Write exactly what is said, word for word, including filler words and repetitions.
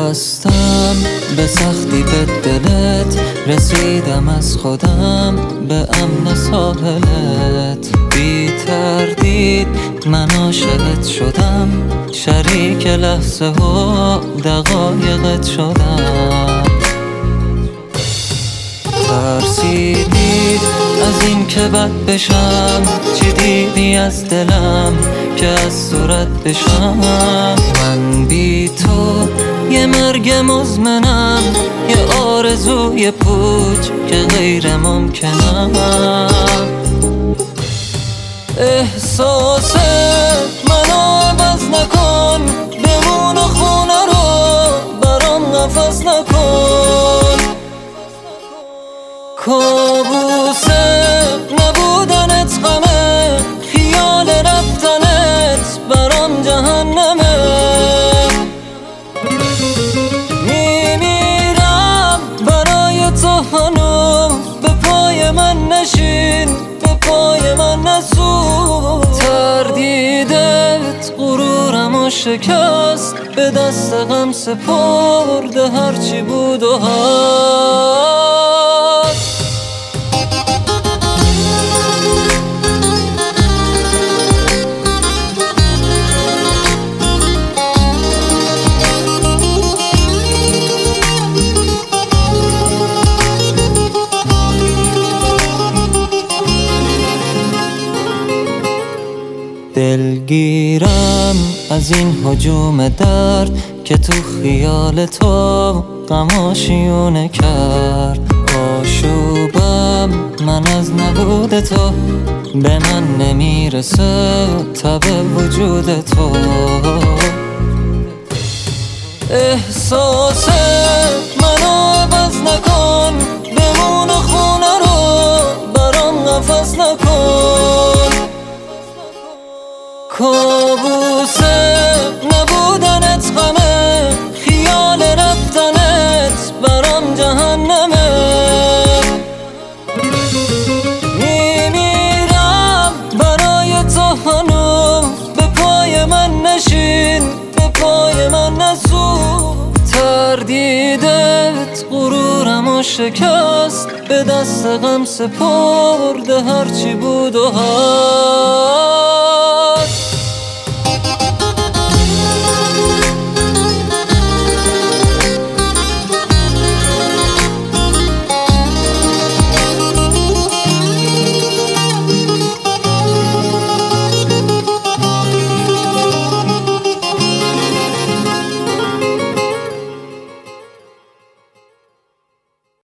بستم به سختی به دلت، رسیدم از خودم به امن ساحلت. بی تردید من عاشقت شدم، شریک لحظه ها دقایقت شدم. ترسیدی از این که بد بشم، چی دیدی از دلم که از صورت بشم؟ من بی تو یه مرگ مزمنم، یه آرزوی پوچ که غیر ممکنم. احساس منو عوض نکن، بمون و خونه رو برام قفس نکن. کابوس نبودنت غمه، خیال رفتنت برام جهنمه. میمیرم برای تو هنوز، به پای من نشین، به پای من نسوز. تردیدت غرورمو شکست، به دست غم سپرده هرچی بود و هست. دلگیرم از این هجوم درد که تو خیال تو غماشیونه کرد. آشوبم من از نبود تو، به من نمیرسه تب وجود تو. احساس منو عوض نکن، بمون و خونه رو برام قفس نکن. کابوس نبودنت غمه، خیال رفتنت برام جهنمه. میمیرم برای تو هنوز، به پای من نشین، به پای من نسوز. تردیدت غرورمو شکست، به دست غم سپرده هرچی بود و هست.